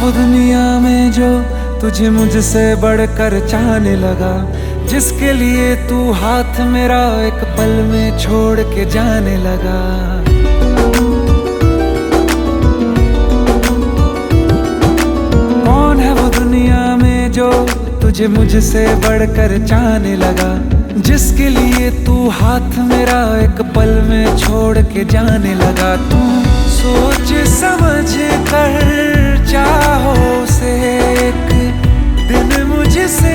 वो दुनिया में जो तुझे मुझसे बढ़कर चाहने लगा, जिसके लिए तू हाथ मेरा एक पल में छोड़ के जाने लगा। कौन है वो दुनिया में जो तुझे मुझसे बढ़कर चाहने लगा, जिसके लिए तू हाथ मेरा एक पल में छोड़ के जाने लगा। तू सोच समझ कर चाहो से एक दिन मुझसे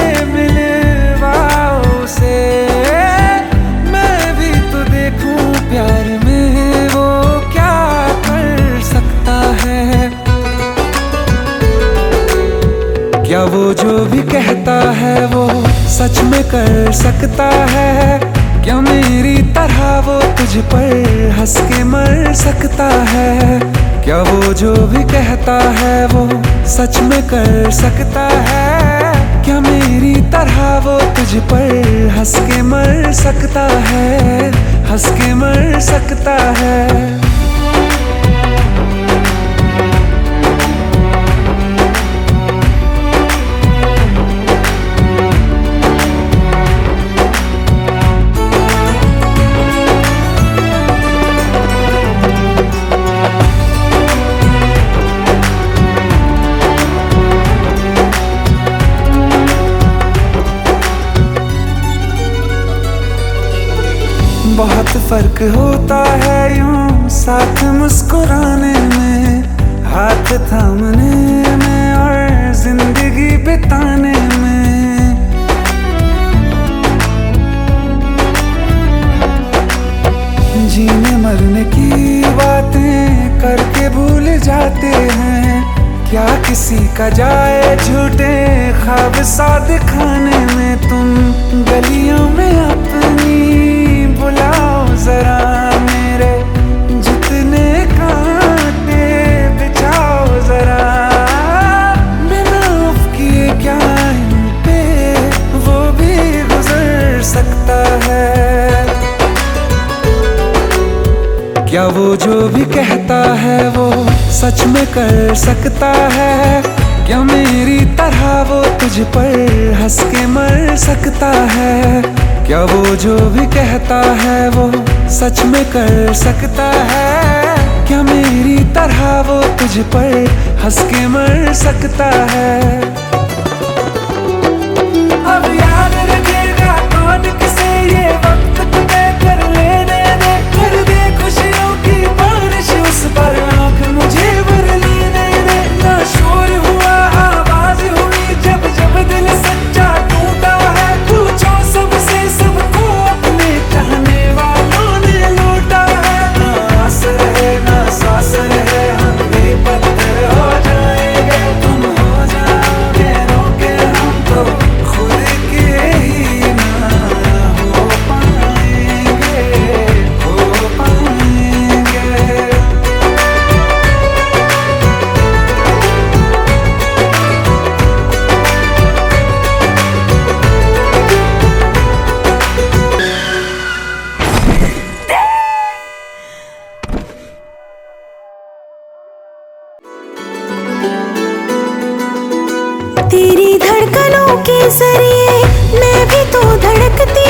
मिलवाओ से, मैं भी तो देखूं प्यार में वो क्या कर सकता है। क्या वो जो भी कहता है वो सच में कर सकता है? क्या मेरी तरह वो तुझ पर हंस के मर सकता है? क्या वो जो भी कहता है वो सच में कर सकता है? क्या मेरी तरह वो तुझ पर हंस के मर सकता है? हंस के मर सकता है? बहुत फर्क होता है यूं साथ मुस्कुराने में, हाथ थामने में और जिंदगी बिताने में। जीने मरने की बातें करके भूल जाते हैं, क्या किसी का जाए झूठे ख्वाब सा दिखाने में। तुम गलियों में अपनी बुलाओ जरा मेरे जितने कांटे बिछाओ जरा, बिना उफ किए क्या इन पे वो भी गुजर सकता है। क्या वो जो भी कहता है वो सच में कर सकता है? क्या मेरी तरह वो तुझ पर हंस के मर सकता है? क्या वो जो भी कहता है वो सच में कर सकता है? क्या मेरी तरह वो तुझ पर हंस के मर सकता है? अब याद रखेगा कौन किसे ये वक्त तय कर लेने दे, कर दे खुशियों की बारिश उस पर आँख मुझे भर लेने दे। ना शोर हुआ आवाज हुई जब जब दिल सच्चा टूटा है, पूछो सबसे सबको अपने चाहने वालों ने लूटा है। ना आस रहे ना सांस रहे हम भी पत्थर हो जाएंगे, तुम हो जाओगे रोके हम तो खुद के ही ना हो पाएंगे, हो पाएंगे। तेरी धड़कनों के जरिए मैं भी तो धड़कती